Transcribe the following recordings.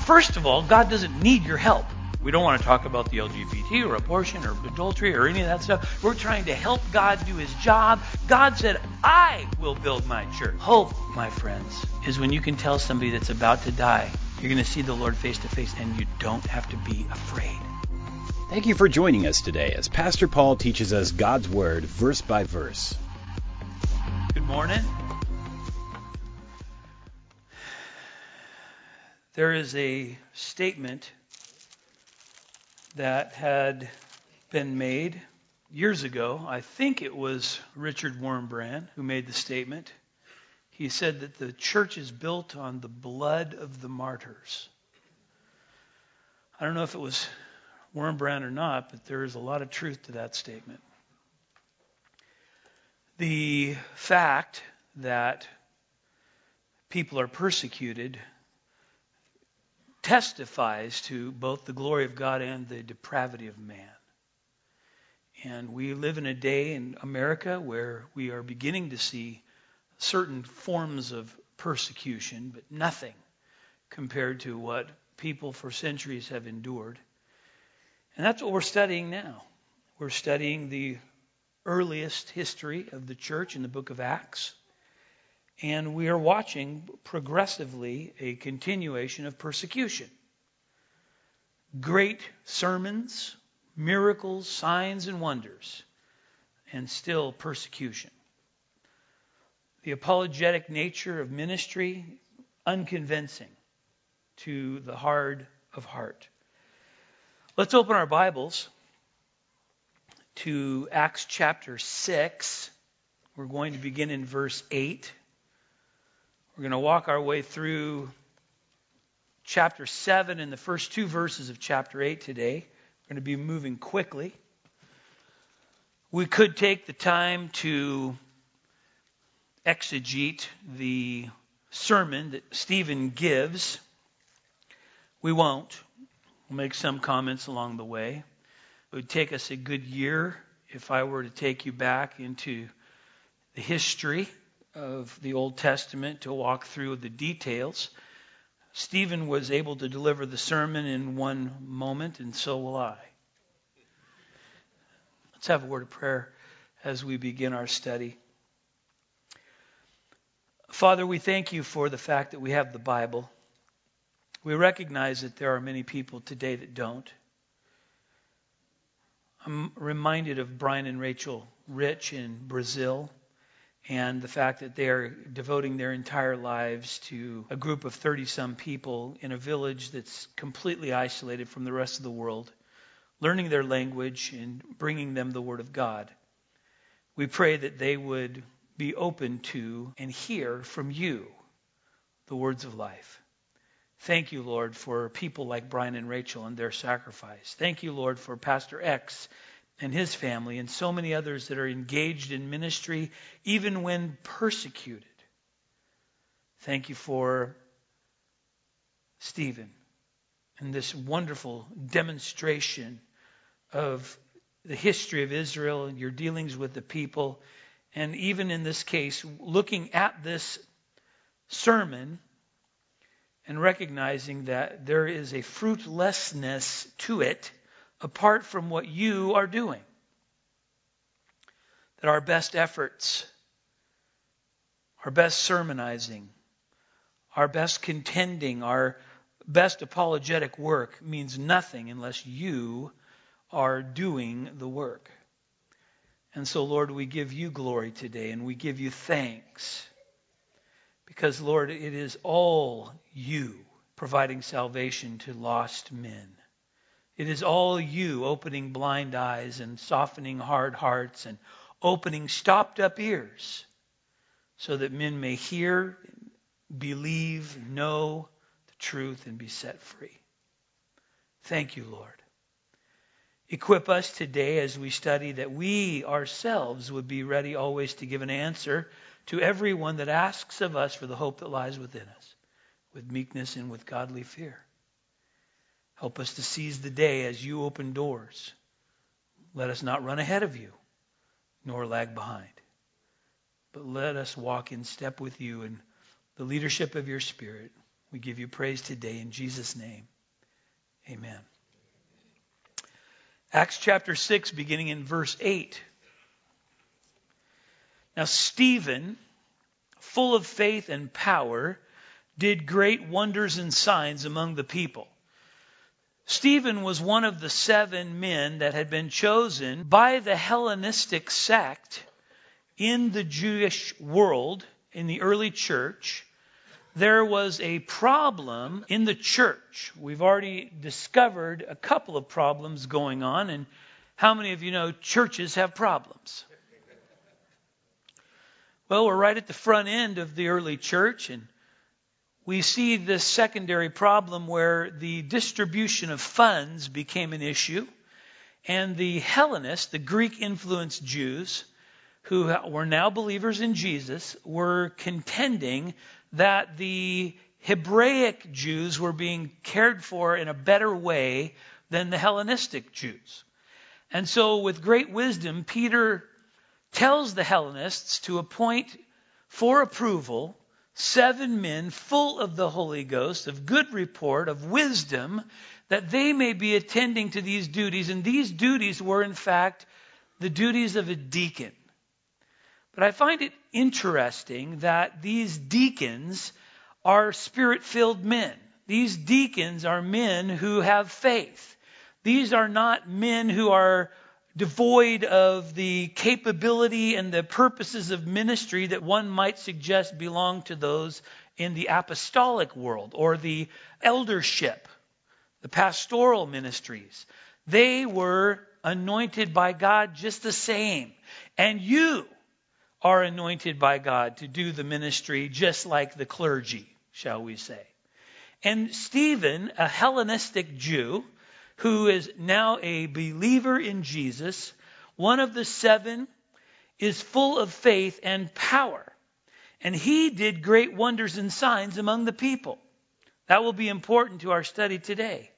First of all, God doesn't need your help. We don't want to talk about the LGBT or abortion or adultery or any of that stuff. We're trying to help God do his job. God said, I will build my church. Hope, my friends, is when you can tell somebody that's about to die, you're going to see the Lord face to face, and you don't have to be afraid. Thank you for joining us today as Pastor Paul teaches us God's Word verse by verse. Good morning. There is a statement that had been made years ago. I think it was Richard Wurmbrand who made the statement. He said that the church is built on the blood of the martyrs. I don't know if it was Wurmbrand or not, but there is a lot of truth to that statement. The fact that people are persecuted testifies to both the glory of God and the depravity of man. And we live in a day in America where we are beginning to see certain forms of persecution, but nothing compared to what people for centuries have endured. And that's what we're studying now. We're studying the earliest history of the church in the book of Acts. And we are watching progressively a continuation of persecution. Great sermons, miracles, signs, and wonders, and still persecution. The apologetic nature of ministry, unconvincing to the hard of heart. Let's open our Bibles to Acts chapter 6. We're going to begin in verse 8. We're going to walk our way through chapter 7 and the first two verses of chapter 8 today. We're going to be moving quickly. We could take the time to exegete the sermon that Stephen gives. We won't. We'll make some comments along the way. It would take us a good year if I were to take you back into the history of the Old Testament to walk through the details. Stephen was able to deliver the sermon in one moment, and so will I. Let's have a word of prayer as we begin our study. Father, we thank you for the fact that we have the Bible. We recognize that there are many people today that don't. I'm reminded of Brian and Rachel Rich in Brazil, and the fact that they are devoting their entire lives to a group of 30-some people in a village that's completely isolated from the rest of the world, learning their language and bringing them the Word of God. We pray that they would be open to and hear from you the words of life. Thank you, Lord, for people like Brian and Rachel and their sacrifice. Thank you, Lord, for Pastor X and his family and so many others that are engaged in ministry, even when persecuted. Thank you for Stephen and this wonderful demonstration of the history of Israel and your dealings with the people. And even in this case, looking at this sermon and recognizing that there is a fruitlessness to it apart from what you are doing. That our best efforts, our best sermonizing, our best contending, our best apologetic work means nothing unless you are doing the work. And so, Lord, we give you glory today and we give you thanks. Because, Lord, it is all you providing salvation to lost men. It is all you opening blind eyes and softening hard hearts and opening stopped up ears so that men may hear, believe, know the truth and be set free. Thank you, Lord. Equip us today as we study that we ourselves would be ready always to give an answer to everyone that asks of us for the hope that lies within us, with meekness and with godly fear. Help us to seize the day as you open doors. Let us not run ahead of you, nor lag behind. But let us walk in step with you in the leadership of your Spirit. We give you praise today in Jesus' name. Amen. Acts chapter 6, beginning in verse 8. Now Stephen, full of faith and power, did great wonders and signs among the people. Stephen was one of the 7 men that had been chosen by the Hellenistic sect in the Jewish world in the early church. There was a problem in the church. We've already discovered a couple of problems going on, and how many of you know churches have problems? Well, we're right at the front end of the early church, and we see this secondary problem where the distribution of funds became an issue, and the Hellenists, the Greek-influenced Jews, who were now believers in Jesus, were contending that the Hebraic Jews were being cared for in a better way than the Hellenistic Jews. And so with great wisdom, Peter tells the Hellenists to appoint for approval 7 men full of the Holy Ghost, of good report, of wisdom, that they may be attending to these duties. And these duties were, in fact, the duties of a deacon. But I find it interesting that these deacons are Spirit-filled men. These deacons are men who have faith. These are not men who are devoid of the capability and the purposes of ministry that one might suggest belong to those in the apostolic world or the eldership, the pastoral ministries. They were anointed by God just the same. And you are anointed by God to do the ministry just like the clergy, shall we say. And Stephen, a Hellenistic Jew, who is now a believer in Jesus, one of the 7, is full of faith and power. And he did great wonders and signs among the people. That will be important to our study today.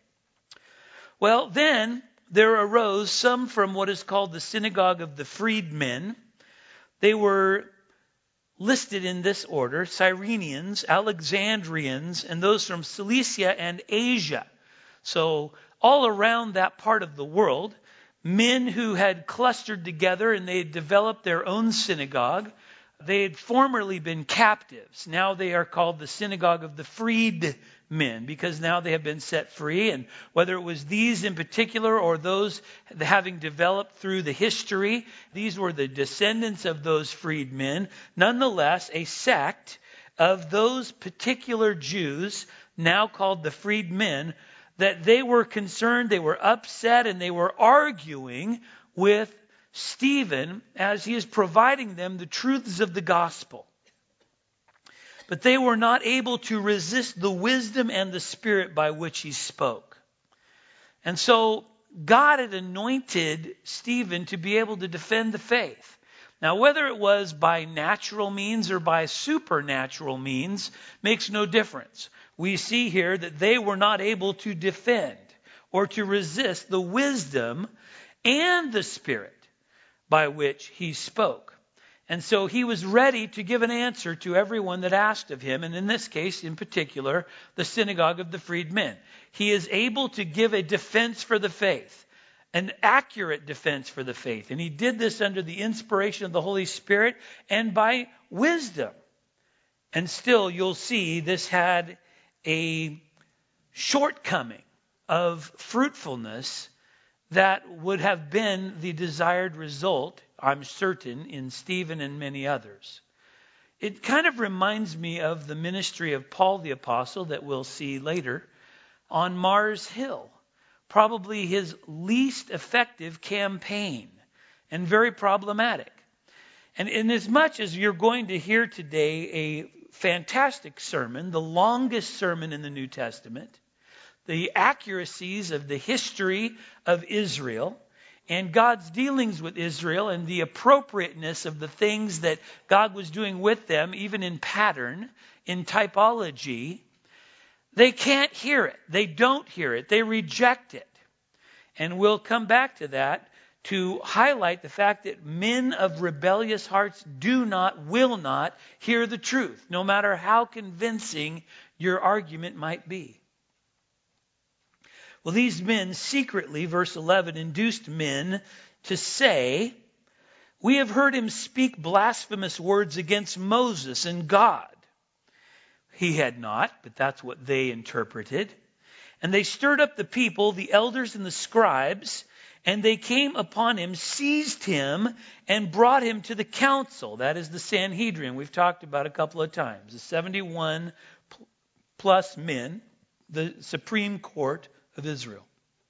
Well, then there arose some from what is called the synagogue of the freedmen. They were listed in this order: Cyrenians, Alexandrians, and those from Cilicia and Asia. So all around that part of the world, men who had clustered together and they had developed their own synagogue. They had formerly been captives. Now they are called the synagogue of the freedmen because now they have been set free. And whether it was these in particular or those having developed through the history, these were the descendants of those freedmen. Nonetheless, a sect of those particular Jews, now called the freedmen, that they were concerned, they were upset, and they were arguing with Stephen as he is providing them the truths of the gospel. But they were not able to resist the wisdom and the spirit by which he spoke. And so God had anointed Stephen to be able to defend the faith. Now, whether it was by natural means or by supernatural means makes no difference. We see here that they were not able to defend or to resist the wisdom and the spirit by which he spoke. And so he was ready to give an answer to everyone that asked of him, and in this case, in particular, the synagogue of the freedmen. He is able to give a defense for the faith, an accurate defense for the faith. And he did this under the inspiration of the Holy Spirit and by wisdom. And still, you'll see this had a shortcoming of fruitfulness that would have been the desired result, I'm certain, in Stephen and many others. It kind of reminds me of the ministry of Paul the Apostle that we'll see later on Mars Hill. Probably his least effective campaign and very problematic. And inasmuch as you're going to hear today a fantastic sermon, the longest sermon in the New Testament, the accuracies of the history of Israel and God's dealings with Israel and the appropriateness of the things that God was doing with them, even in pattern, in typology, they can't hear it. They don't hear it. They reject it. And we'll come back to that to highlight the fact that men of rebellious hearts will not hear the truth, no matter how convincing your argument might be. Well, these men secretly, verse 11, induced men to say, "We have heard him speak blasphemous words against Moses and God." He had not, but that's what they interpreted. And they stirred up the people, the elders and the scribes, and they came upon him, seized him, and brought him to the council. That is the Sanhedrin we've talked about a couple of times. The 71 plus men, the Supreme Court of Israel.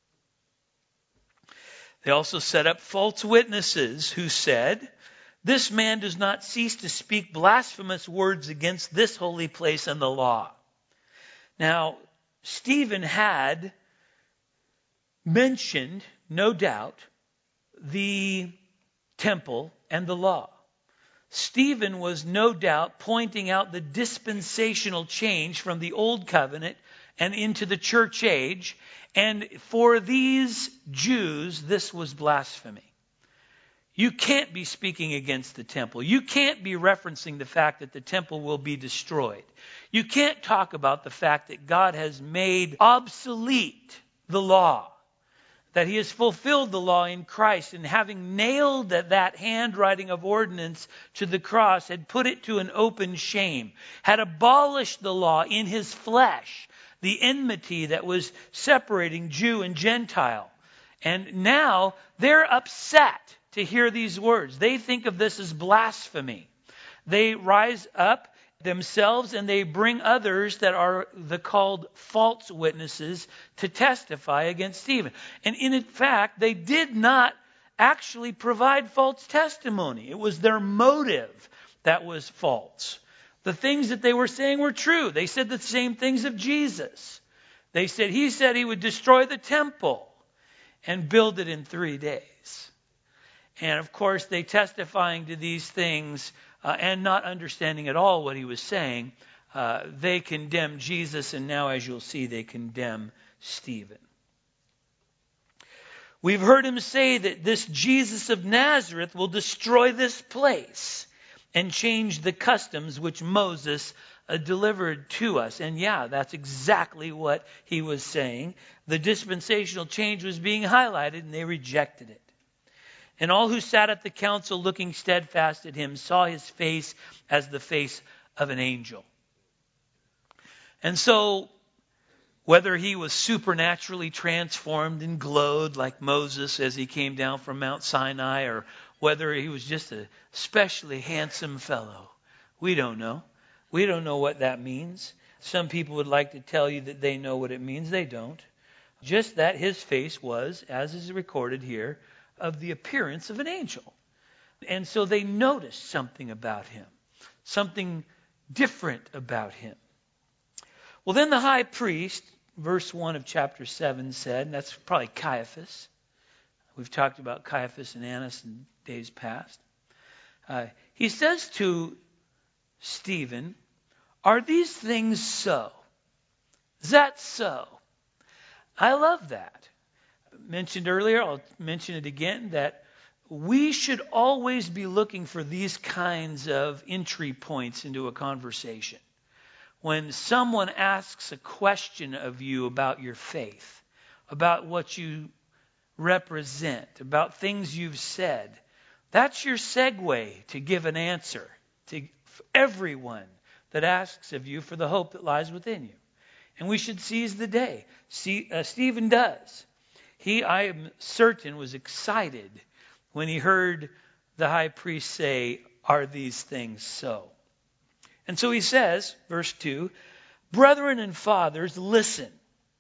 They also set up false witnesses who said, "This man does not cease to speak blasphemous words against this holy place and the law." Now, Stephen had mentioned, no doubt, the temple and the law. Stephen was no doubt pointing out the dispensational change from the old covenant and into the church age. And for these Jews, this was blasphemy. You can't be speaking against the temple. You can't be referencing the fact that the temple will be destroyed. You can't talk about the fact that God has made obsolete the law, that he has fulfilled the law in Christ, and having nailed that handwriting of ordinance to the cross, had put it to an open shame, had abolished the law in his flesh, the enmity that was separating Jew and Gentile. And now they're upset to hear these words. They think of this as blasphemy. They rise up themselves and they bring others that are the called false witnesses to testify against Stephen. And in fact, they did not actually provide false testimony. It was their motive that was false. The things that they were saying were true. They said the same things of Jesus. He said he would destroy the temple and build it in 3 days. And of course, they testifying to these things and not understanding at all what he was saying, they condemned Jesus, and now, as you'll see, they condemn Stephen. We've heard him say that this Jesus of Nazareth will destroy this place and change the customs which Moses delivered to us. And yeah, that's exactly what he was saying. The dispensational change was being highlighted, and they rejected it. And all who sat at the council looking steadfast at him saw his face as the face of an angel. And so, whether he was supernaturally transformed and glowed like Moses as he came down from Mount Sinai, or whether he was just a especially handsome fellow, we don't know. We don't know what that means. Some people would like to tell you that they know what it means. They don't. Just that his face was, as is recorded here, of the appearance of an angel. And so they noticed something about him, something different about him. Well, then the high priest, verse 1 of chapter 7 said, and that's probably Caiaphas. We've talked about Caiaphas and Annas in days past. He says to Stephen, "Are these things so?" Is that so? I love that. Mentioned earlier, I'll mention it again, that we should always be looking for these kinds of entry points into a conversation. When someone asks a question of you about your faith, about what you represent, about things you've said, that's your segue to give an answer to everyone that asks of you for the hope that lies within you. And we should seize the day. Stephen does. He, I am certain, was excited when he heard the high priest say, "Are these things so?" And so he says, verse 2, "Brethren and fathers, listen.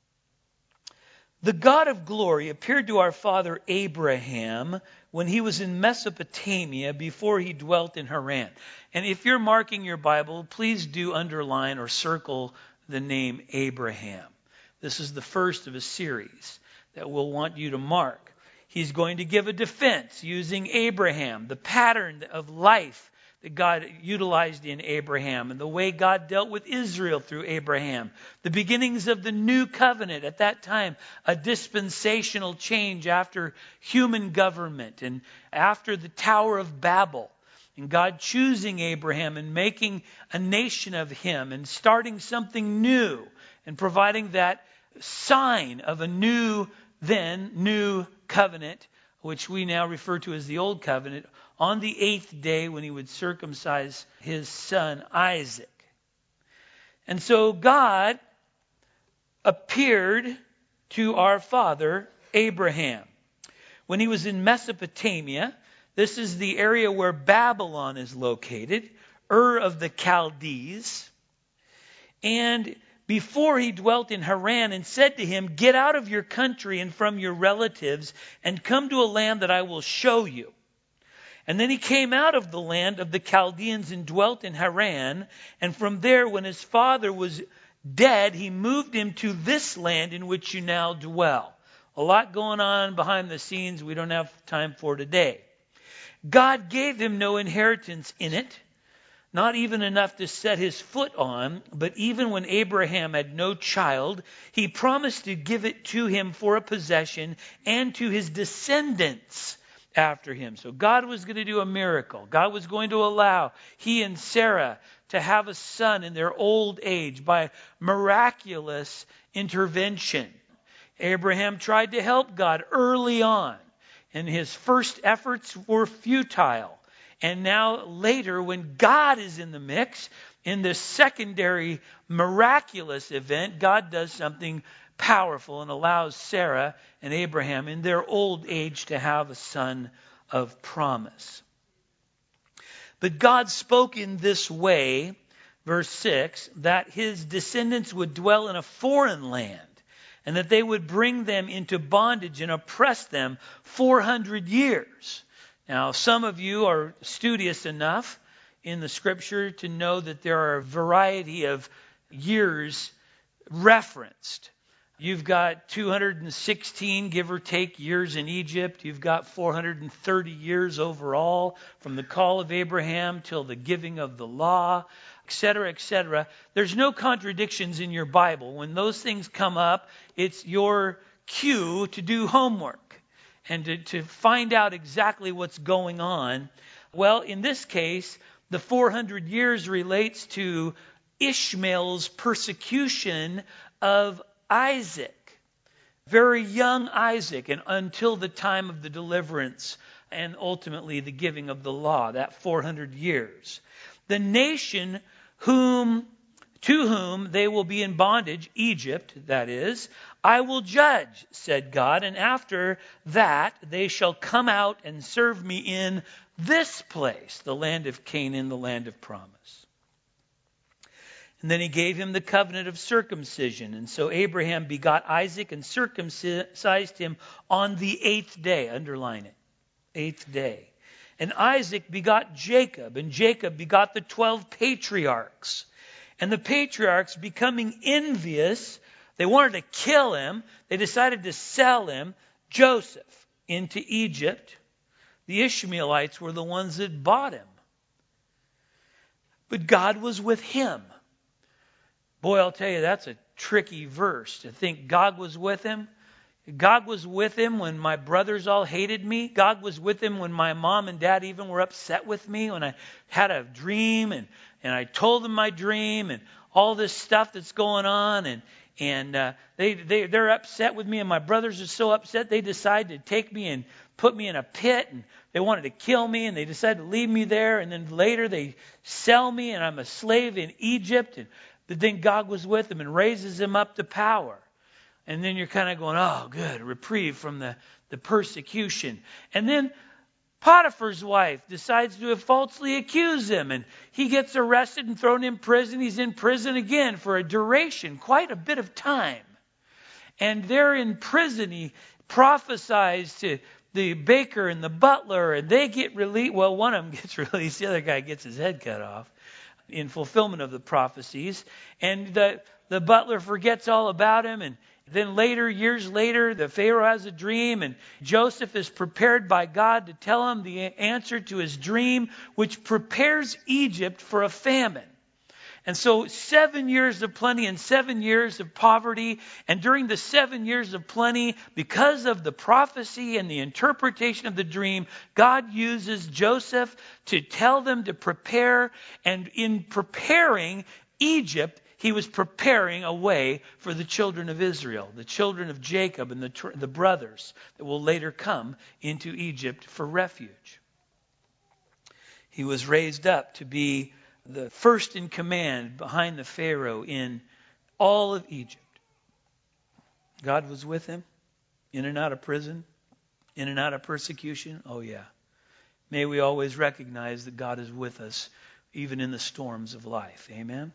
The God of glory appeared to our father Abraham when he was in Mesopotamia before he dwelt in Haran." And if you're marking your Bible, please do underline or circle the name Abraham. This is the first of a series that we'll want you to mark. He's going to give a defense using Abraham, the pattern of life that God utilized in Abraham, and the way God dealt with Israel through Abraham. The beginnings of the new covenant at that time, a dispensational change after human government and after the Tower of Babel. and God choosing Abraham and making a nation of him and starting something new and providing that sign of a new covenant, which we now refer to as the Old Covenant, on the 8th day when he would circumcise his son Isaac. And so God appeared to our father Abraham when he was in Mesopotamia. This is the area where Babylon is located, Ur of the Chaldees. And before he dwelt in Haran, and said to him, "Get out of your country and from your relatives and come to a land that I will show you." And then he came out of the land of the Chaldeans and dwelt in Haran. And from there, when his father was dead, he moved him to this land in which you now dwell. A lot going on behind the scenes we don't have time for today. God gave him no inheritance in it, not even enough to set his foot on. But even when Abraham had no child, he promised to give it to him for a possession and to his descendants after him. So God was going to do a miracle. God was going to allow he and Sarah to have a son in their old age by miraculous intervention. Abraham tried to help God early on, and his first efforts were futile. And now later, when God is in the mix, in this secondary miraculous event, God does something powerful and allows Sarah and Abraham in their old age to have a son of promise. But God spoke in this way, verse 6, that his descendants would dwell in a foreign land and that they would bring them into bondage and oppress them 400 years. Now, some of you are studious enough in the scripture to know that there are a variety of years referenced. You've got 216, give or take, years in Egypt. You've got 430 years overall from the call of Abraham till the giving of the law, etc., etc. There's no contradictions in your Bible. When those things come up, it's your cue to do homework and to find out exactly what's going on. Well, in this case, the 400 years relates to Ishmael's persecution of Isaac, very young Isaac, and until the time of the deliverance and ultimately the giving of the law, that 400 years. The nation to whom they will be in bondage, Egypt, that is, I will judge, said God, and after that they shall come out and serve me in this place, the land of Canaan, the land of promise. And then he gave him the covenant of circumcision. And so Abraham begot Isaac and circumcised him on the 8th day. Underline it. 8th day. And Isaac begot Jacob. And Jacob begot the 12 patriarchs. And the patriarchs, becoming envious, they wanted to kill him. They decided to sell him, Joseph, into Egypt. The Ishmaelites were the ones that bought him. But God was with him. Boy, I'll tell you, that's a tricky verse to think God was with him. God was with him when my brothers all hated me. God was with him when my mom and dad even were upset with me, when I had a dream and I told them my dream and all this stuff that's going on. And they're upset with me, and my brothers are so upset they decide to take me and put me in a pit, and they wanted to kill me, and they decided to leave me there, and then later they sell me and I'm a slave in Egypt. But then God was with him and raises him up to power. And then you're kind of going, oh, good, reprieve from the persecution. And then Potiphar's wife decides to falsely accuse him. And he gets arrested and thrown in prison. He's in prison again for a duration, quite a bit of time. And there in prison, he prophesies to the baker and the butler, and they get released. Well, one of them gets released. The other guy gets his head cut off in fulfillment of the prophecies. And the butler forgets all about him. And then later, years later, the Pharaoh has a dream, and Joseph is prepared by God to tell him the answer to his dream, which prepares Egypt for a famine. And so 7 years of plenty and 7 years of poverty. And during the 7 years of plenty, because of the prophecy and the interpretation of the dream, God uses Joseph to tell them to prepare. And in preparing Egypt, he was preparing a way for the children of Israel, the children of Jacob and the brothers that will later come into Egypt for refuge. He was raised up to be the first in command behind the Pharaoh in all of Egypt. God was with him, in and out of prison, in and out of persecution. Oh yeah. May we always recognize that God is with us, even in the storms of life. Amen.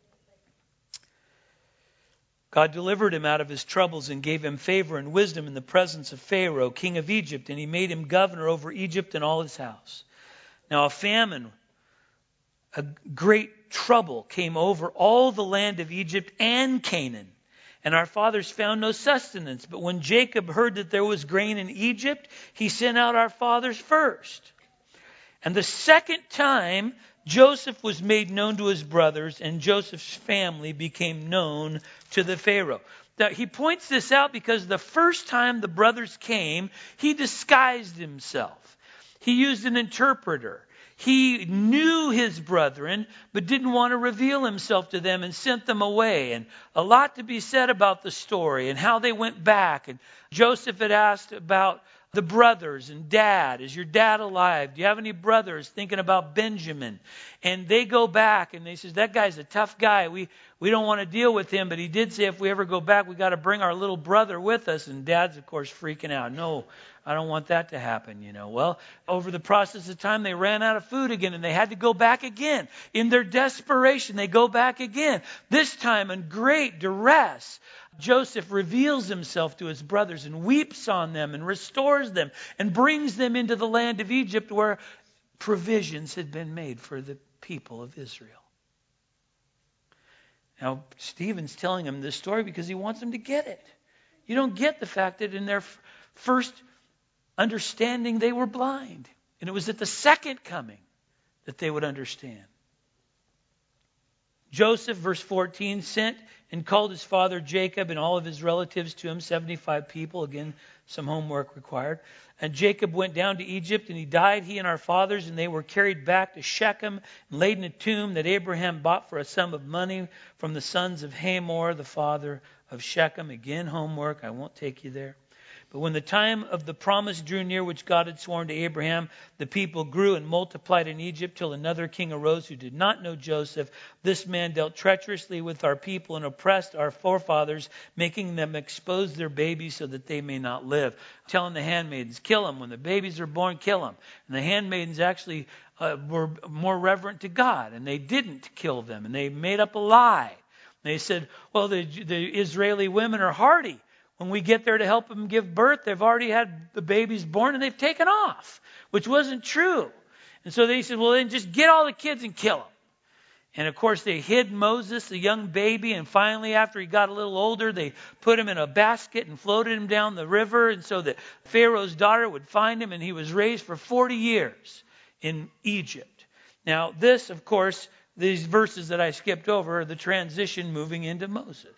God delivered him out of his troubles and gave him favor and wisdom in the presence of Pharaoh, king of Egypt, and he made him governor over Egypt and all his house. Now a famine, a great trouble came over all the land of Egypt and Canaan, and our fathers found no sustenance. But when Jacob heard that there was grain in Egypt, he sent out our fathers first. And the second time Joseph was made known to his brothers, and Joseph's family became known to the Pharaoh. Now, he points this out because the first time the brothers came, he disguised himself. He used an interpreter. He knew his brethren, but didn't want to reveal himself to them and sent them away. And a lot to be said about the story and how they went back. And Joseph had asked about the brothers and dad. Is your dad alive? Do you have any brothers? Thinking about Benjamin. And they go back and they says, that guy's a tough guy. We don't want to deal with him. But he did say if we ever go back, we got to bring our little brother with us. And dad's, of course, freaking out. No, I don't want that to happen, Well, over the process of time, they ran out of food again and they had to go back again. In their desperation, they go back again. This time in great duress, Joseph reveals himself to his brothers and weeps on them and restores them and brings them into the land of Egypt where provisions had been made for the people of Israel. Now, Stephen's telling them this story because he wants them to get it. You don't get the fact that in their first understanding they were blind. And it was at the second coming that they would understand. Joseph, verse 14, sent and called his father Jacob and all of his relatives to him, 75 people. Again, some homework required. And Jacob went down to Egypt, and he died, he and our fathers, and they were carried back to Shechem and laid in a tomb that Abraham bought for a sum of money from the sons of Hamor, the father of Shechem. Again, homework. I won't take you there. But when the time of the promise drew near which God had sworn to Abraham, the people grew and multiplied in Egypt till another king arose who did not know Joseph. This man dealt treacherously with our people and oppressed our forefathers, making them expose their babies so that they may not live. Telling the handmaidens, kill them. When the babies are born, kill them. And the handmaidens actually were more reverent to God, and they didn't kill them. And they made up a lie. They said, well, the Israeli women are hardy. When we get there to help them give birth, they've already had the babies born and they've taken off, which wasn't true. And so they said, well, then just get all the kids and kill them. And of course, they hid Moses, the young baby. And finally, after he got a little older, they put him in a basket and floated him down the river. And so that Pharaoh's daughter would find him. And he was raised for 40 years in Egypt. Now, this, of course, these verses that I skipped over are the transition moving into Moses.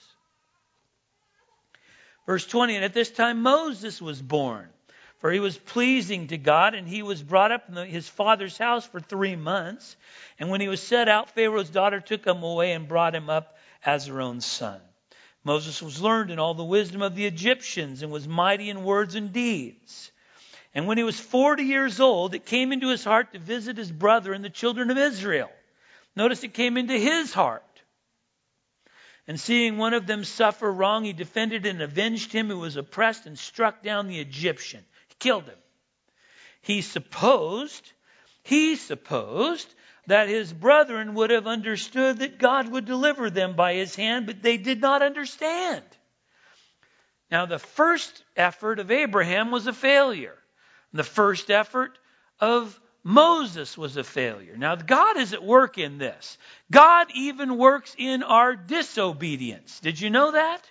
Verse 20, and at this time Moses was born, for he was pleasing to God, and he was brought up in his father's house for 3 months. And when he was set out, Pharaoh's daughter took him away and brought him up as her own son. Moses was learned in all the wisdom of the Egyptians and was mighty in words and deeds. And when he was 40 years old, it came into his heart to visit his brother and the children of Israel. Notice it came into his heart. And seeing one of them suffer wrong, he defended and avenged him who was oppressed and struck down the Egyptian. He killed him. He supposed that his brethren would have understood that God would deliver them by his hand, but they did not understand. Now, the first effort of Abraham was a failure. The first effort of Moses was a failure. Now, God is at work in this. God even works in our disobedience. Did you know that?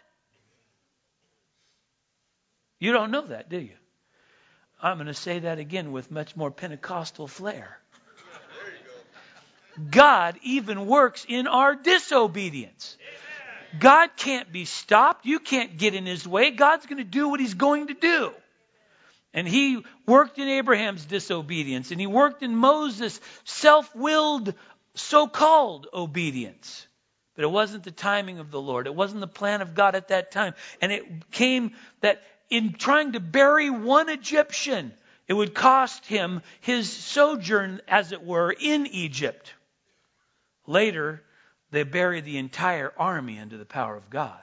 You don't know that, do you? I'm going to say that again with much more Pentecostal flair. God even works in our disobedience. God can't be stopped. You can't get in his way. God's going to do what he's going to do. And he worked in Abraham's disobedience, and he worked in Moses' self-willed, so-called obedience. But it wasn't the timing of the Lord. It wasn't the plan of God at that time. And it came that in trying to bury one Egyptian, it would cost him his sojourn, as it were, in Egypt. Later, they buried the entire army under the power of God.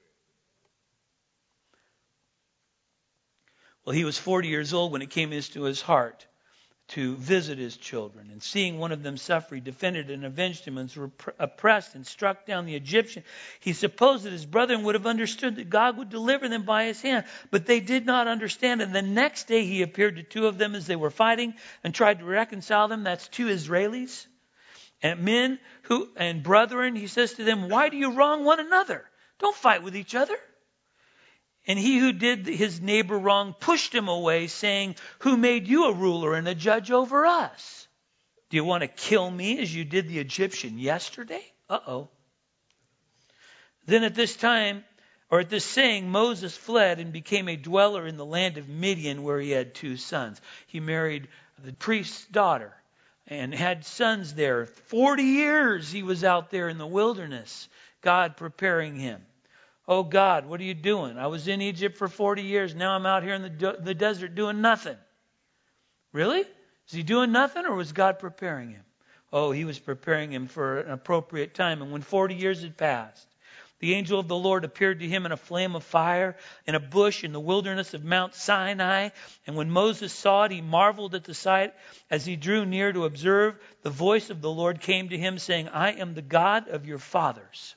Well, he was 40 years old when it came into his heart to visit his children. And seeing one of them suffer, he defended and avenged him, and was oppressed and struck down the Egyptian. He supposed that his brethren would have understood that God would deliver them by his hand, but they did not understand. And the next day he appeared to two of them as they were fighting and tried to reconcile them. That's two Israelis. And men and brethren, he says to them, why do you wrong one another? Don't fight with each other. And he who did his neighbor wrong pushed him away, saying, who made you a ruler and a judge over us? Do you want to kill me as you did the Egyptian yesterday? Uh-oh. Then at this time, or at this saying, Moses fled and became a dweller in the land of Midian, where he had 2 sons. He married the priest's daughter and had sons there. 40 years he was out there in the wilderness, God preparing him. Oh God, what are you doing? I was in Egypt for 40 years. Now I'm out here in the desert doing nothing. Really? Is he doing nothing, or was God preparing him? Oh, he was preparing him for an appropriate time. And when 40 years had passed, the angel of the Lord appeared to him in a flame of fire in a bush in the wilderness of Mount Sinai. And when Moses saw it, he marveled at the sight. As he drew near to observe, the voice of the Lord came to him, saying, I am the God of your fathers,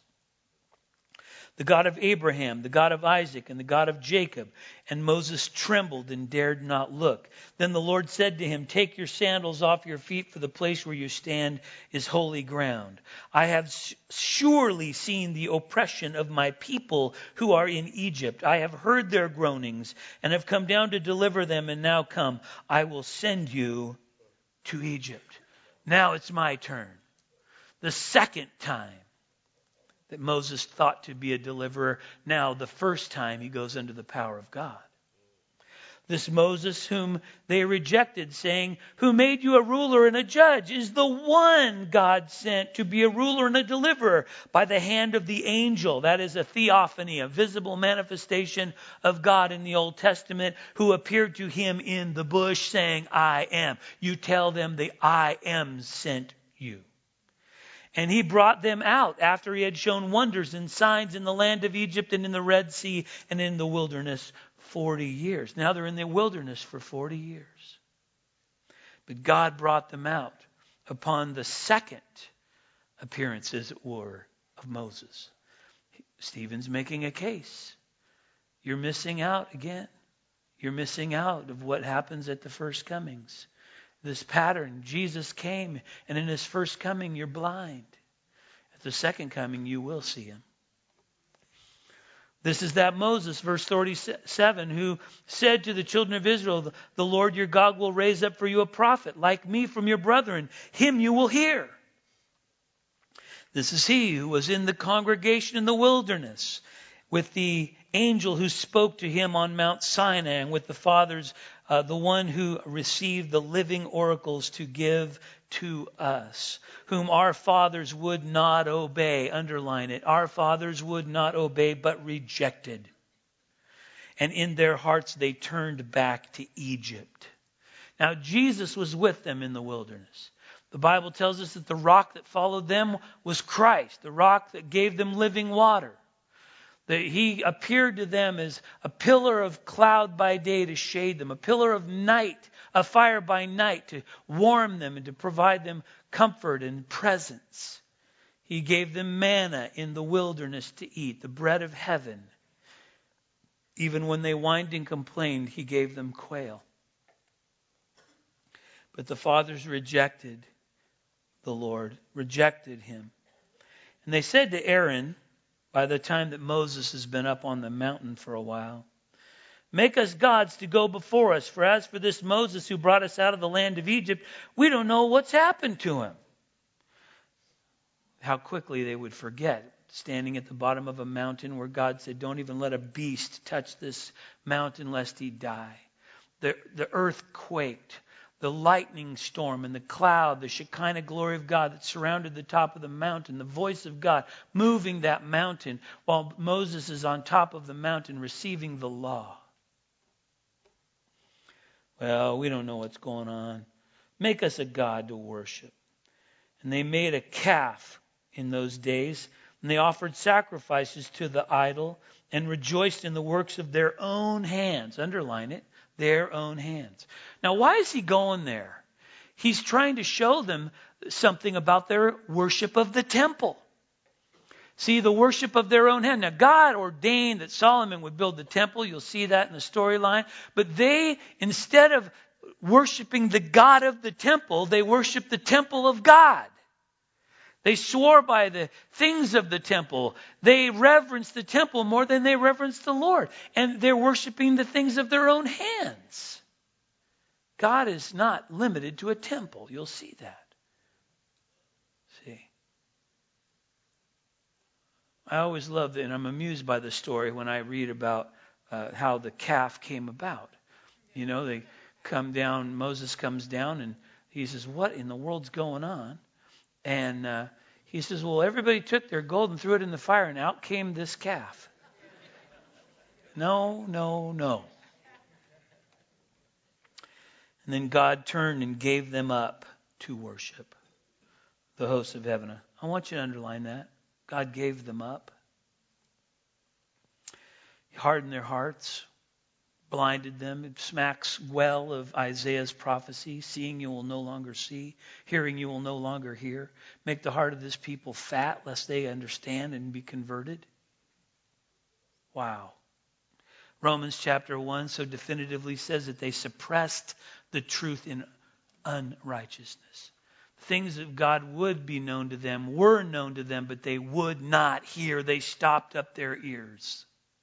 the God of Abraham, the God of Isaac, and the God of Jacob. And Moses trembled and dared not look. Then the Lord said to him, take your sandals off your feet, for the place where you stand is holy ground. I have surely seen the oppression of my people who are in Egypt. I have heard their groanings and have come down to deliver them. And now come, I will send you to Egypt. Now it's my turn. The second time that Moses thought to be a deliverer. Now, the first time he goes under the power of God. This Moses whom they rejected, saying, who made you a ruler and a judge, is the one God sent to be a ruler and a deliverer by the hand of the angel. That is a theophany, a visible manifestation of God in the Old Testament, who appeared to him in the bush saying, I am. You tell them the I am sent you. And he brought them out after he had shown wonders and signs in the land of Egypt and in the Red Sea and in the wilderness 40 years. Now they're in the wilderness for 40 years. But God brought them out upon the second appearance, as it were, of Moses. Stephen's making a case. You're missing out again. You're missing out of what happens at the first comings. This pattern, Jesus came, and in his first coming, you're blind. At the second coming, you will see him. This is that Moses, verse 37, who said to the children of Israel, the Lord your God will raise up for you a prophet like me from your brethren. Him you will hear. This is he who was in the congregation in the wilderness with the angel who spoke to him on Mount Sinai, and with the fathers, the one who received the living oracles to give to us, whom our fathers would not obey. Underline it. Our fathers would not obey, but rejected. And in their hearts they turned back to Egypt. Now Jesus was with them in the wilderness. The Bible tells us that the rock that followed them was Christ, the rock that gave them living water. That he appeared to them as a pillar of cloud by day to shade them, a pillar of night, a fire by night to warm them and to provide them comfort and presence. He gave them manna in the wilderness to eat, the bread of heaven. Even when they whined and complained, he gave them quail. But the fathers rejected the Lord, rejected him. And they said to Aaron, by the time that Moses has been up on the mountain for a while, make us gods to go before us. For as for this Moses who brought us out of the land of Egypt, we don't know what's happened to him. how quickly they would forget. Standing at the bottom of a mountain where God said, don't even let a beast touch this mountain lest he die. The earth quaked. The lightning storm and the cloud, the Shekinah glory of God that surrounded the top of the mountain, the voice of God moving that mountain while Moses is on top of the mountain receiving the law. Well, we don't know what's going on. Make us a god to worship. And they made a calf in those days, and they offered sacrifices to the idol and rejoiced in the works of their own hands. Underline it, their own hands. Now, why is he going there? He's trying to show them something about their worship of the temple. See, the worship of their own hand. Now, God ordained that Solomon would build the temple. You'll see that in the storyline. But they, instead of worshiping the God of the temple, they worship the temple of God. They swore by the things of the temple. They reverence the temple more than they reverence the Lord. And they're worshiping the things of their own hands. God is not limited to a temple. You'll see that. See. I always love it, and I'm amused by the story when I read about how the calf came about. You know, they come down, Moses comes down, and he says, what in the world's going on? And he says, well, everybody took their gold and threw it in the fire, and out came this calf. No. And then God turned and gave them up to worship the hosts of heaven. I want you to underline that. God gave them up. He hardened their hearts, blinded them. It smacks well of Isaiah's prophecy. Seeing you will no longer see. Hearing you will no longer hear. Make the heart of this people fat, lest they understand and be converted. Wow. Romans chapter 1 so definitively says that they suppressed the truth in unrighteousness. Things of God would be known to them, were known to them, but they would not hear. They stopped up their ears.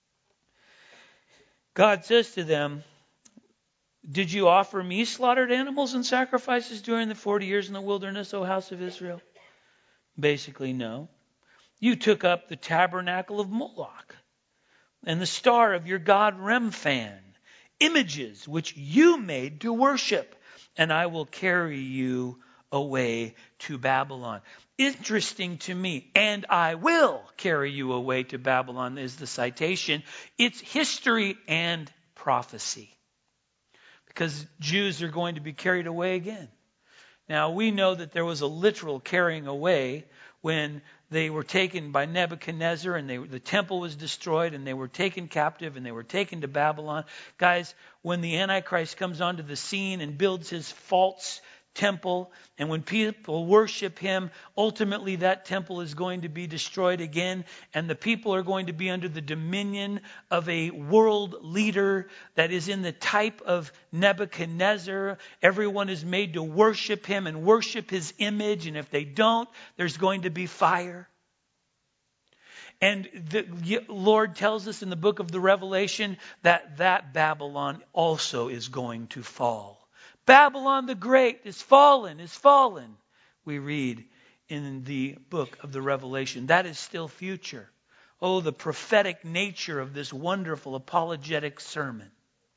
God says to them, did you offer me slaughtered animals and sacrifices during the 40 years in the wilderness, O house of Israel? Basically, no. You took up the tabernacle of Moloch and the star of your god Remphan, images which you made to worship, and I will carry you away to Babylon. Interesting to me, and I will carry you away to Babylon is the citation. It's history and prophecy. Because Jews are going to be carried away again. Now, we know that there was a literal carrying away when they were taken by Nebuchadnezzar and the temple was destroyed and they were taken captive and they were taken to Babylon. Guys, when the Antichrist comes onto the scene and builds his false temple, and when people worship him, ultimately that temple is going to be destroyed again, and the people are going to be under the dominion of a world leader that is in the type of Nebuchadnezzar. Everyone is made to worship him and worship his image, and if they don't, there's going to be fire. And the Lord tells us in the book of the Revelation that Babylon also is going to fall. Babylon the Great is fallen, we read in the book of the Revelation. That is still future. Oh, the prophetic nature of this wonderful apologetic sermon.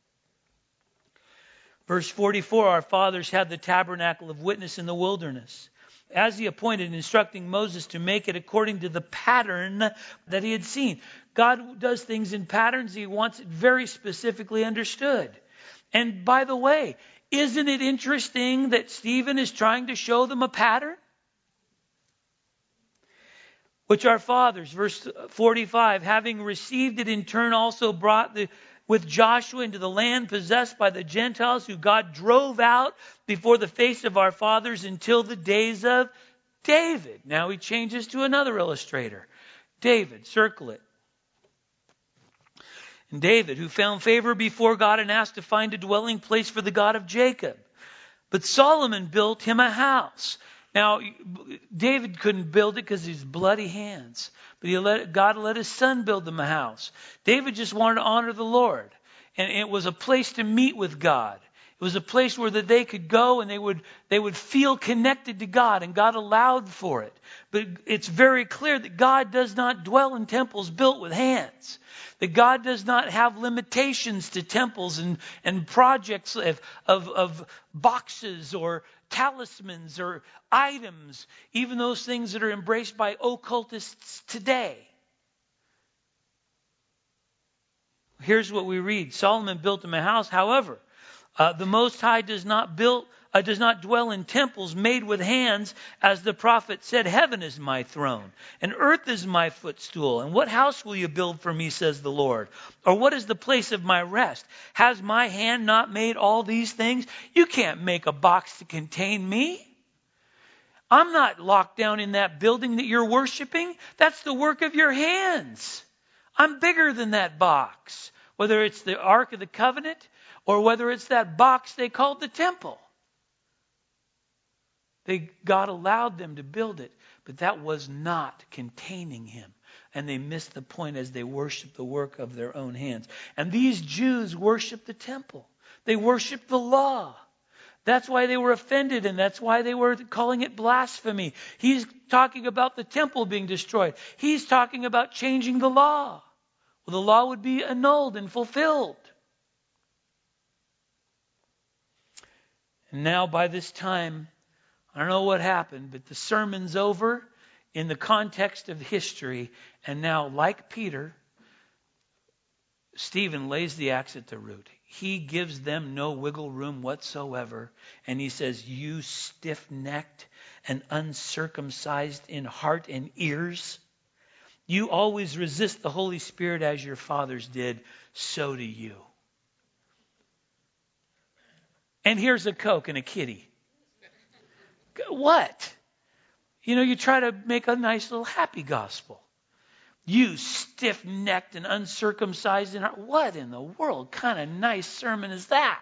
Verse 44, our fathers had the tabernacle of witness in the wilderness, as he appointed, instructing Moses to make it according to the pattern that he had seen. God does things in patterns. He wants it very specifically understood. And by the way, isn't it interesting that Stephen is trying to show them a pattern? Which our fathers, verse 45, having received it in turn also brought with Joshua into the land possessed by the Gentiles, who God drove out before the face of our fathers until the days of David. Now he changes to another illustrator. David, circle it. And David, who found favor before God and asked to find a dwelling place for the God of Jacob. But Solomon built him a house. Now, David couldn't build it because of his bloody hands. But God let his son build him a house. David just wanted to honor the Lord. And it was a place to meet with God. It was a place where that they could go and they would feel connected to God, and God allowed for it. But it's very clear that God does not dwell in temples built with hands. That God does not have limitations to temples and projects of boxes or talismans or items, even those things that are embraced by occultists today. Here's what we read. Solomon built him a house. However, the Most High does not dwell in temples made with hands, as the prophet said, heaven is my throne, and earth is my footstool. And what house will you build for me, says the Lord? Or what is the place of my rest? Has my hand not made all these things? You can't make a box to contain me. I'm not locked down in that building that you're worshiping. That's the work of your hands. I'm bigger than that box, whether it's the Ark of the Covenant or whether it's that box they called the temple. God allowed them to build it, but that was not containing him. And they missed the point as they worshiped the work of their own hands. And these Jews worshiped the temple. They worshiped the law. That's why they were offended, and that's why they were calling it blasphemy. He's talking about the temple being destroyed. He's talking about changing the law. Well, the law would be annulled and fulfilled. And now by this time, I don't know what happened, but the sermon's over in the context of history. And now, like Peter, Stephen lays the axe at the root. He gives them no wiggle room whatsoever. And he says, you stiff-necked and uncircumcised in heart and ears, you always resist the Holy Spirit as your fathers did, so do you. And here's a Coke and a kitty. What? You try to make a nice little happy gospel. You stiff-necked and uncircumcised in heart. What in the world kind of nice sermon is that?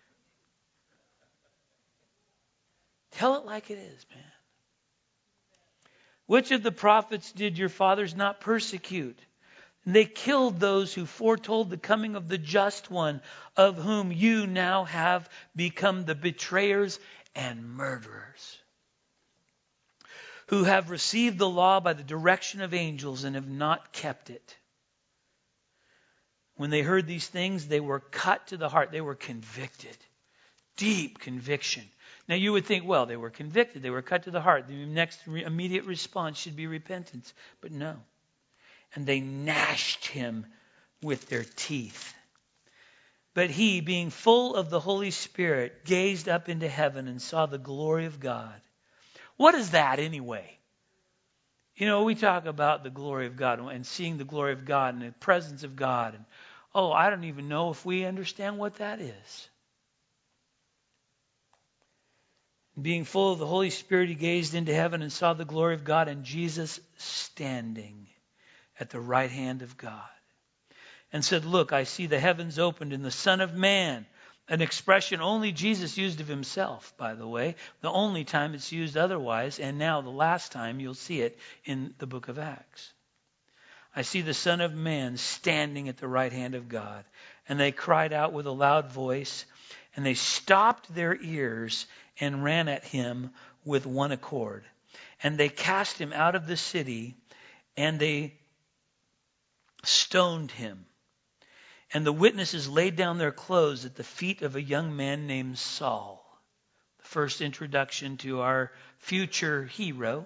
Tell it like it is, man. Which of the prophets did your fathers not persecute? And they killed those who foretold the coming of the just one, of whom you now have become the betrayers and murderers, who have received the law by the direction of angels and have not kept it. When they heard these things, they were cut to the heart. They were convicted. Deep conviction. Now you would think, well, they were convicted. They were cut to the heart. The next immediate response should be repentance. But no. And they gnashed him with their teeth. But he, being full of the Holy Spirit, gazed up into heaven and saw the glory of God. What is that anyway? We talk about the glory of God and seeing the glory of God and the presence of God. And I don't even know if we understand what that is. Being full of the Holy Spirit, he gazed into heaven and saw the glory of God and Jesus standing at the right hand of God. And said, look, I see the heavens opened and the Son of Man. An expression only Jesus used of himself, by the way. The only time it's used otherwise, and now the last time you'll see it in the book of Acts. I see the Son of Man standing at the right hand of God. And they cried out with a loud voice, and they stopped their ears and ran at him with one accord. And they cast him out of the city, and they stoned him. And the witnesses laid down their clothes at the feet of a young man named Saul. The first introduction to our future hero,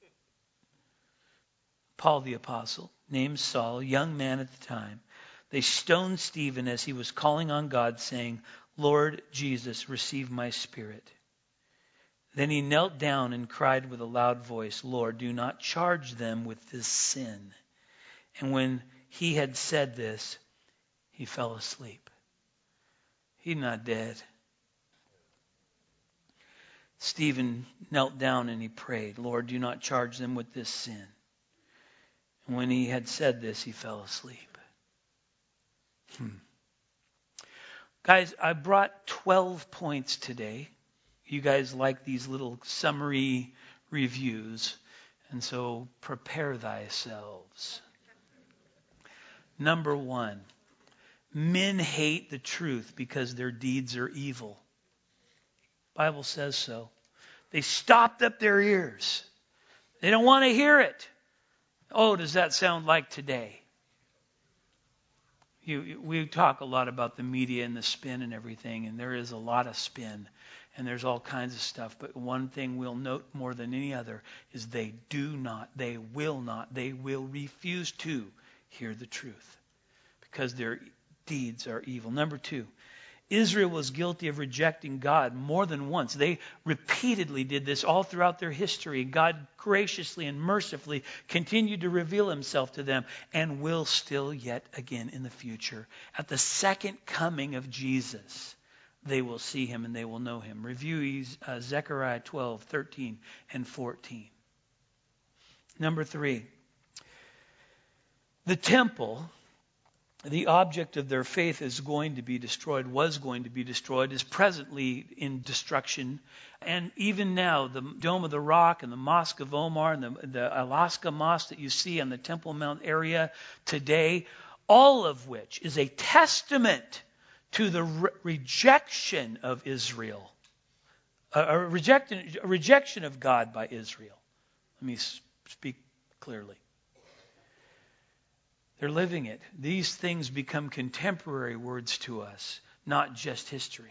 Paul the Apostle, named Saul, young man at the time. They stoned Stephen as he was calling on God, saying, Lord Jesus, receive my spirit. Then he knelt down and cried with a loud voice, Lord, do not charge them with this sin. And when he had said this, he fell asleep. He's not dead. Stephen knelt down and he prayed, Lord, do not charge them with this sin. And when he had said this, he fell asleep. Guys, I brought 12 points today. You guys like these little summary reviews, and so prepare thyselves. Number 1, men hate the truth because their deeds are evil. Bible says so. They stopped up their ears. They don't want to hear it. Oh, does that sound like today? We talk a lot about the media and the spin and everything, and there is a lot of spin, and there's all kinds of stuff. But one thing we'll note more than any other is they will refuse to hear the truth because their deeds are evil. Number 2, Israel was guilty of rejecting God more than once. They repeatedly did this all throughout their history. God graciously and mercifully continued to reveal himself to them and will still yet again in the future. At the second coming of Jesus, they will see him and they will know him. Review Zechariah 12, 13, and 14. Number 3, the temple, the object of their faith was going to be destroyed, is presently in destruction. And even now, the Dome of the Rock and the Mosque of Omar and the Alaska Mosque that you see on the Temple Mount area today, all of which is a testament to the rejection of Israel, a rejection of God by Israel. Let me speak clearly. They're living it. These things become contemporary words to us, not just history.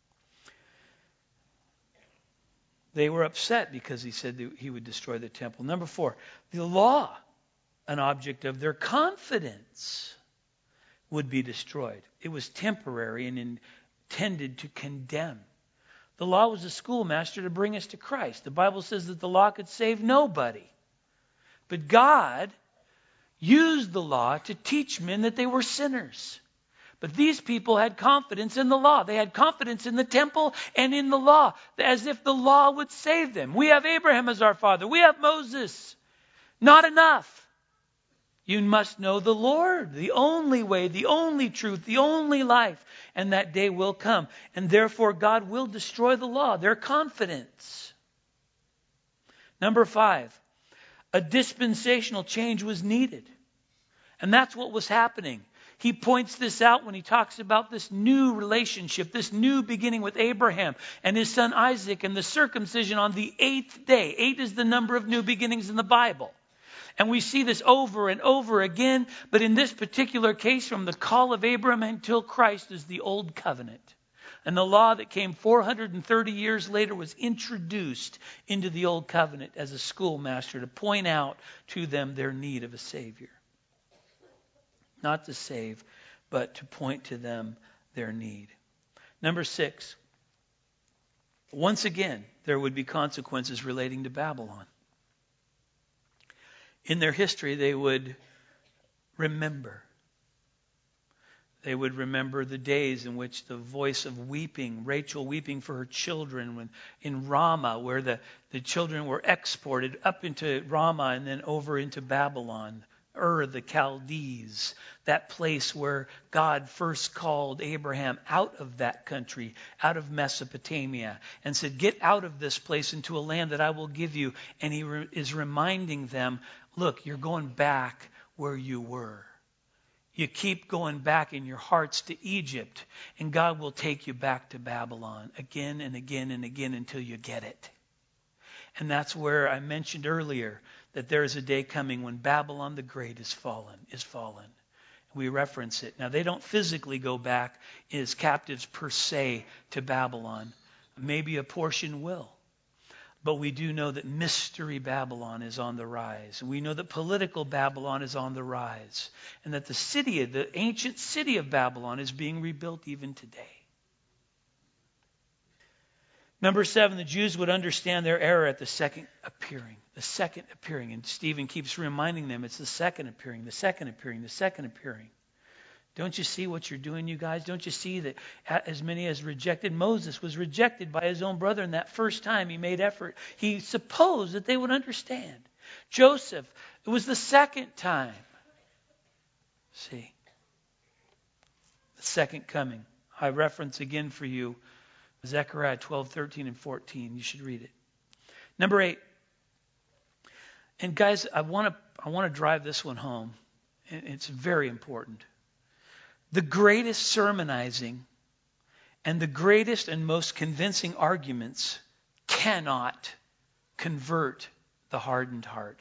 They were upset because he said that he would destroy the temple. Number 4, the law, an object of their confidence, would be destroyed. It was temporary and intended to condemn. The law was a schoolmaster to bring us to Christ. The Bible says that the law could save nobody. But God used the law to teach men that they were sinners. But these people had confidence in the law. They had confidence in the temple and in the law, as if the law would save them. We have Abraham as our father. We have Moses. Not enough. You must know the Lord, the only way, the only truth, the only life. And that day will come. And therefore God will destroy the law. Their confidence. Number 5. A dispensational change was needed. And that's what was happening. He points this out when he talks about this new relationship, this new beginning with Abraham and his son Isaac and the circumcision on the 8th day. 8 is the number of new beginnings in the Bible. And we see this over and over again. But in this particular case, from the call of Abraham until Christ is the old covenant. And the law that came 430 years later was introduced into the old covenant as a schoolmaster to point out to them their need of a Savior. Not to save, but to point to them their need. Number 6. Once again, there would be consequences relating to Babylon. In their history, they would remember. They would remember the days in which the voice of weeping, Rachel weeping for her children when in Ramah, where the children were exported up into Ramah and then over into Babylon, the Chaldees, that place where God first called Abraham out of that country, out of Mesopotamia, and said, get out of this place into a land that I will give you. And he is reminding them, look, you're going back where you were. You keep going back in your hearts to Egypt, and God will take you back to Babylon again and again and again until you get it. And that's where I mentioned earlier that there is a day coming when Babylon the Great is fallen. We reference it. Now, they don't physically go back as captives per se to Babylon. Maybe a portion will. But we do know that mystery Babylon is on the rise. And we know that political Babylon is on the rise. And that the ancient city of Babylon is being rebuilt even today. Number 7, the Jews would understand their error at the second appearing. The second appearing. And Stephen keeps reminding them it's the second appearing, the second appearing, the second appearing. Don't you see what you're doing, you guys? Don't you see that as many as rejected? Moses was rejected by his own brother, and that first time he made effort. He supposed that they would understand. Joseph, it was the second time. See? The second coming. I reference again for you Zechariah 12, 13, and 14. You should read it. Number 8. And guys, I want to drive this one home. It's very important. The greatest sermonizing And the greatest and most convincing arguments cannot convert the hardened heart.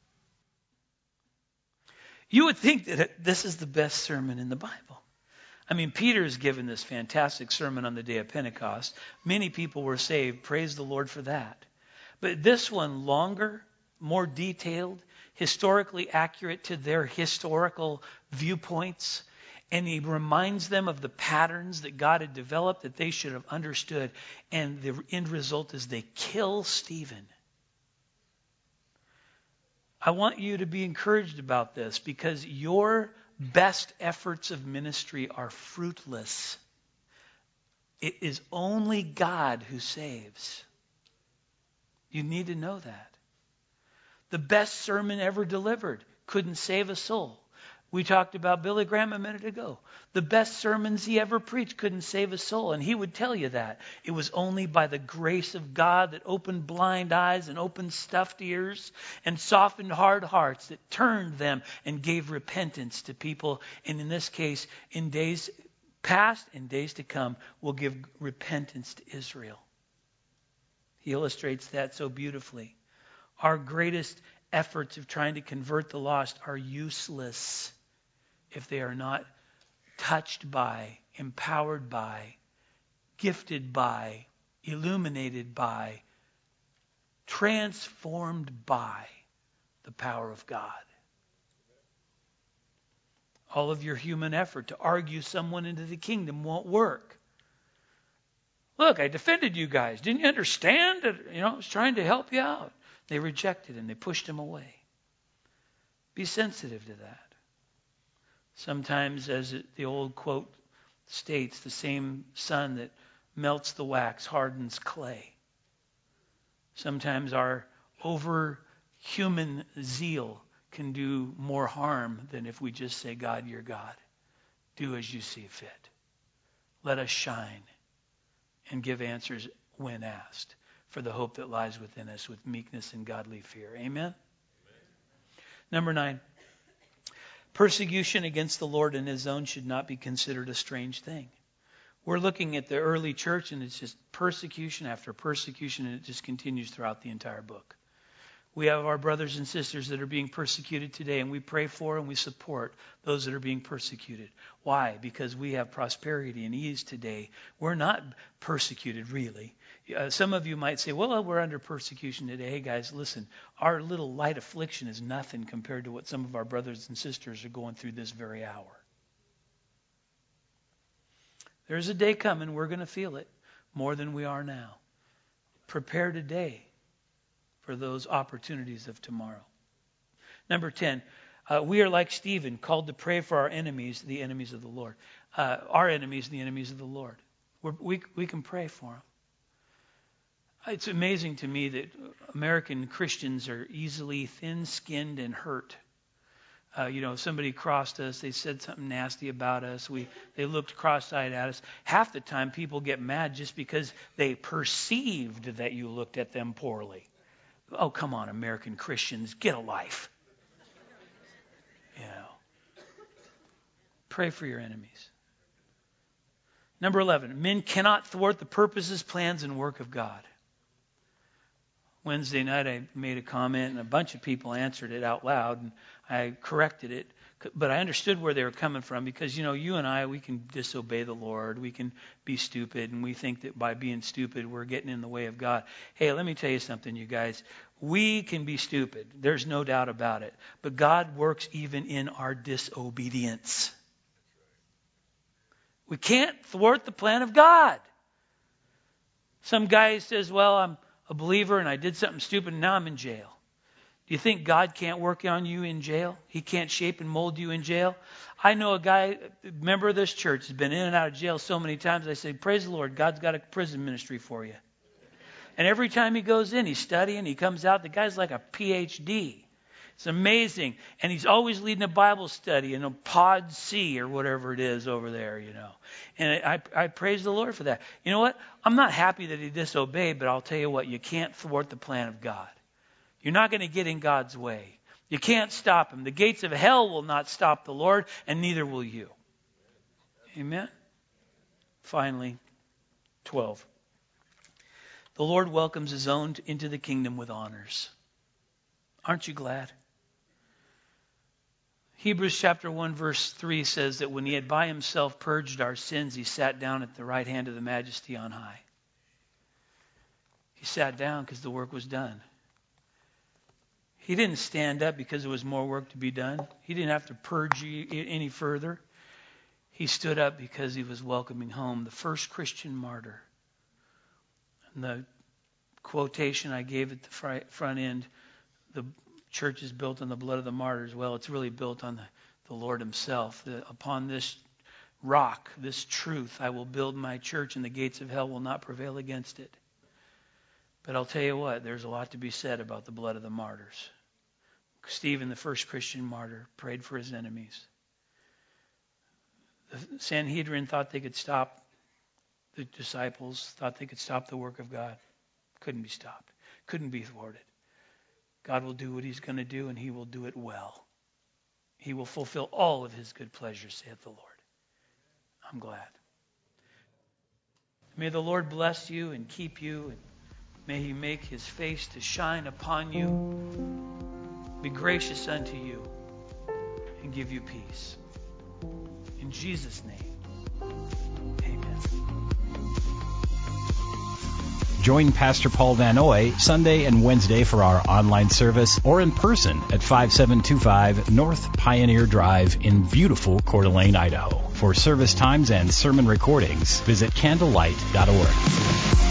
You would think that this is the best sermon in the Bible. I mean, Peter's given this fantastic sermon on the day of Pentecost. Many people were saved. Praise the Lord for that. But this one, longer, more detailed, historically accurate to their historical viewpoints. And he reminds them of the patterns that God had developed that they should have understood. And the end result is they kill Stephen. I want you to be encouraged about this because your best efforts of ministry are fruitless. It is only God who saves. You need to know that. The best sermon ever delivered couldn't save a soul. We talked about Billy Graham a minute ago. The best sermons he ever preached couldn't save a soul, and he would tell you that. It was only by the grace of God that opened blind eyes and opened stuffed ears and softened hard hearts that turned them and gave repentance to people. And in this case, in days past and days to come, will give repentance to Israel. He illustrates that so beautifully. Our greatest efforts of trying to convert the lost are useless if they are not touched by, empowered by, gifted by, illuminated by, transformed by the power of God. All of your human effort to argue someone into the kingdom won't work. Look, I defended you guys. Didn't you understand that? I was trying to help you out. They rejected him. They pushed him away. Be sensitive to that. Sometimes, as the old quote states, the same sun that melts the wax hardens clay. Sometimes our over-human zeal can do more harm than if we just say, God, you're God. Do as you see fit. Let us shine and give answers when asked for the hope that lies within us with meekness and godly fear. Amen? Number 9. Persecution against the Lord and his own should not be considered a strange thing. We're looking at the early church, and it's just persecution after persecution, and it just continues throughout the entire book. We have our brothers and sisters that are being persecuted today, and we pray for and we support those that are being persecuted. Why? Because we have prosperity and ease today. We're not persecuted, really. Some of you might say, well, we're under persecution today. Hey, guys, listen, our little light affliction is nothing compared to what some of our brothers and sisters are going through this very hour. There's a day coming, we're going to feel it more than we are now. Prepare today for those opportunities of tomorrow. Number 10, we are like Stephen, called to pray for our enemies, the enemies of the Lord. Our enemies, the enemies of the Lord. We can pray for them. It's amazing to me that American Christians are easily thin-skinned and hurt. Somebody crossed us. They said something nasty about us. They looked cross-eyed at us. Half the time people get mad just because they perceived that you looked at them poorly. Oh, come on, American Christians, get a life. Pray for your enemies. Number 11, men cannot thwart the purposes, plans, and work of God. Wednesday night I made a comment and a bunch of people answered it out loud, and I corrected it. But I understood where they were coming from because, you and I, we can disobey the Lord. We can be stupid, and we think that by being stupid, we're getting in the way of God. Hey, let me tell you something, you guys. We can be stupid. There's no doubt about it. But God works even in our disobedience. We can't thwart the plan of God. Some guy says, well, I'm a believer and I did something stupid and now I'm in jail. Do you think God can't work on you in jail? He can't shape and mold you in jail? I know a guy, a member of this church, has been in and out of jail so many times. I say, praise the Lord, God's got a prison ministry for you. And every time he goes in, he's studying, he comes out, the guy's like a PhD. It's amazing. And he's always leading a Bible study in a Pod C or whatever it is over there, And I praise the Lord for that. You know what? I'm not happy that he disobeyed, but I'll tell you what, you can't thwart the plan of God. You're not going to get in God's way. You can't stop him. The gates of hell will not stop the Lord, and neither will you. Amen? Finally, 12. The Lord welcomes his own into the kingdom with honors. Aren't you glad? Hebrews chapter 1 verse 3 says that when he had by himself purged our sins, he sat down at the right hand of the Majesty on high. He sat down because the work was done. He didn't stand up because there was more work to be done. He didn't have to purge you any further. He stood up because he was welcoming home the first Christian martyr. And the quotation I gave at the front end, the church is built on the blood of the martyrs. Well, it's really built on the Lord himself. Upon this rock, this truth, I will build my church, and the gates of hell will not prevail against it. But I'll tell you what, there's a lot to be said about the blood of the martyrs. Stephen, the first Christian martyr, prayed for his enemies. The Sanhedrin thought they could stop the disciples, thought they could stop the work of God. Couldn't be stopped. Couldn't be thwarted. God will do what he's going to do, and he will do it well. He will fulfill all of his good pleasures, saith the Lord. I'm glad. May the Lord bless you and keep you, and may he make his face to shine upon you, be gracious unto you, and give you peace. In Jesus' name, amen. Join Pastor Paul Van Oy Sunday and Wednesday for our online service or in person at 5725 North Pioneer Drive in beautiful Coeur d'Alene, Idaho. For service times and sermon recordings, visit candlelight.org.